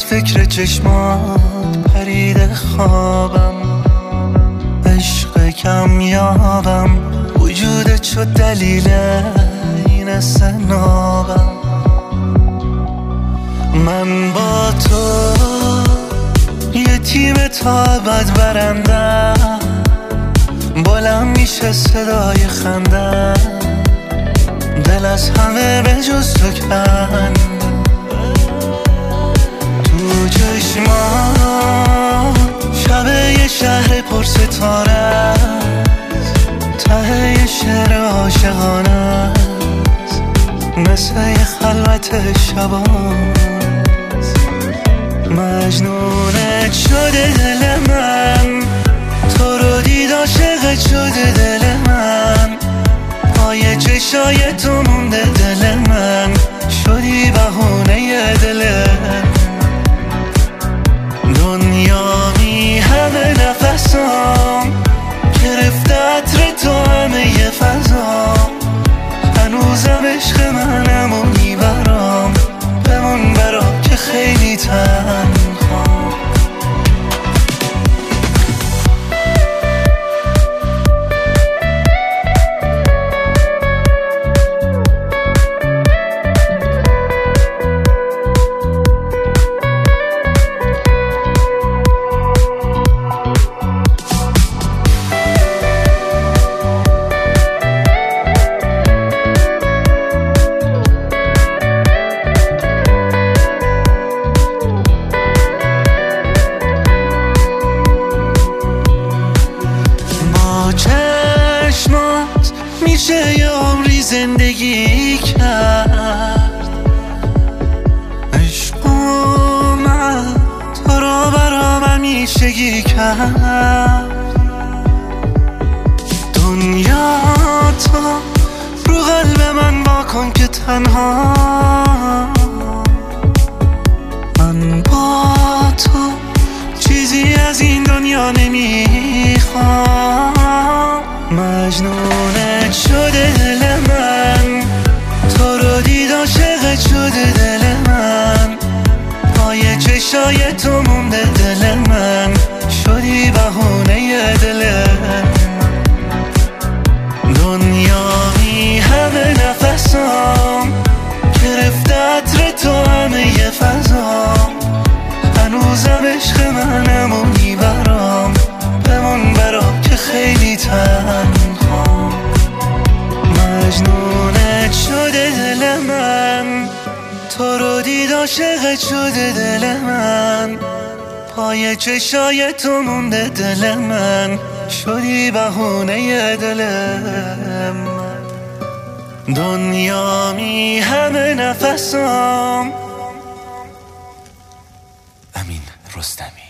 از فکر چشمات پریده خوابم، عشق کم یابم، وجودت شد دلیل این استنابم. من با تو یه تیم تا ابد برنده، بلند میشه صدای خنده، دل از همه به جز تو کن. تو چشمان شب یه شهر پر ستاره، ته یه شعر عاشقانه است، مثل یه خلوت شباست. مجنونت شده دل من، تو رو دید عاشقت شده دل من، پای چشای تو مونده دل من، شدی بهونه دلم. دنیا می همه نفسام، گرفته عطر تو همه ی فضا، هنوزم عشق منم و میبرام، بمون برام که خیلی تنهام. میشه یه عمری زندگی کرد، عشق اومد تو رو برام همیشگی کرد. دنیا تو رو قلب من واکن که تنها، من با تو چیزی از این دنیا نمیخوام. مجنونت شده دل من، تو رو دید عاشقت شده دل من، پای چشای تو مونده دل من، شدی بهونه دلم. دنیا می همه نفسام، گرفته عطر تو همه ی فضا، هنوزم عشق منم و میبرام، بمون برام که خیلی تنهام. مجنونت شده دل من، تو رو دید عاشقت شده دل من، پای چشای تو مونده دل من، شدی بهونه دلم. دنیا می همه نفسام. امین رستمی.